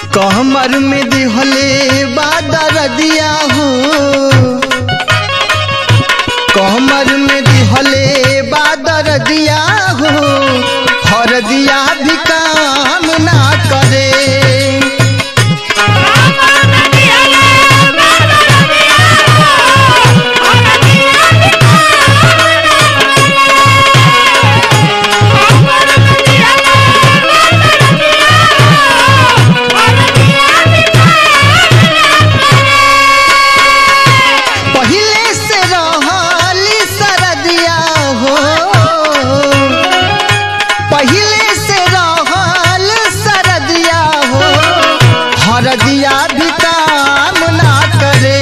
कहमर में दिहले बादर दिया हो, कहमर में दिहले बादर दिया हो, हर दिया भी काम ना करे। दिया भी काम ना करे।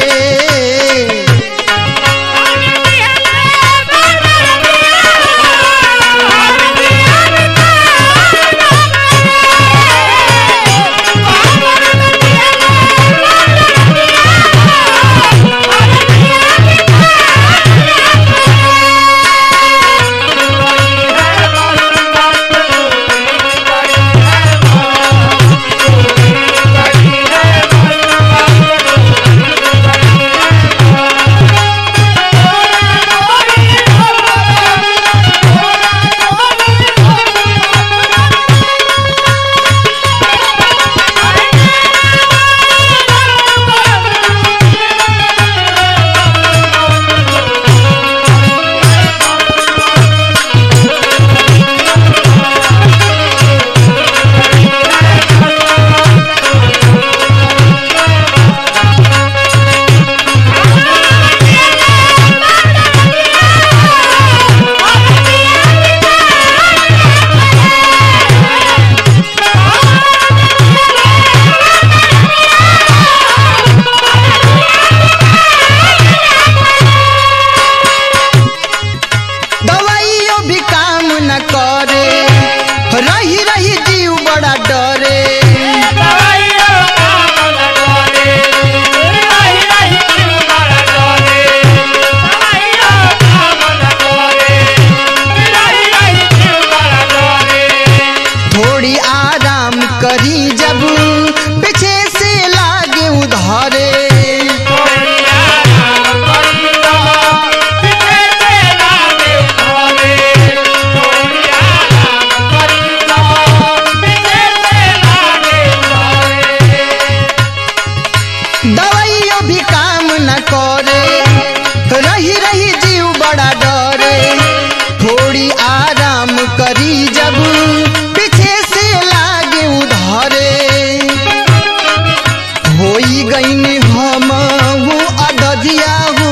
रही रही जीव बड़ा डरे। थोड़ी आराम करी जब पीछे से लागे उधारे। दवाइयों भी काम न करे, रही रही जीव बड़ा डरे। थोड़ी आराम करी जब पीछे से लागे उधारे। होई गईन हम हूँ अददिया हो,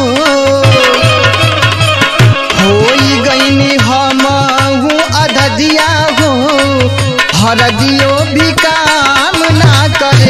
होई गईन हम हूँ अददिया हो, हर दियो भी काम ना करे।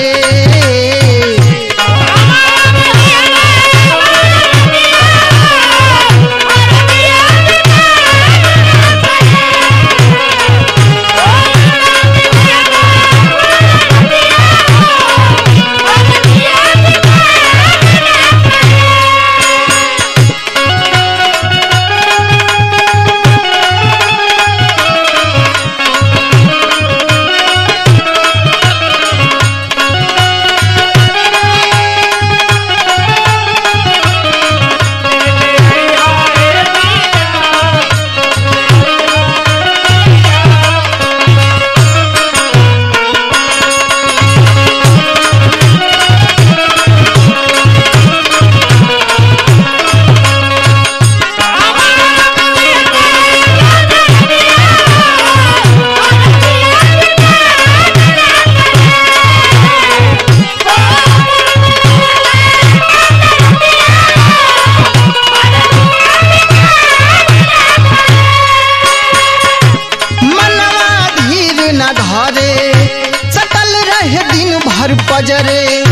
सकल रहे दिन भर पजरे।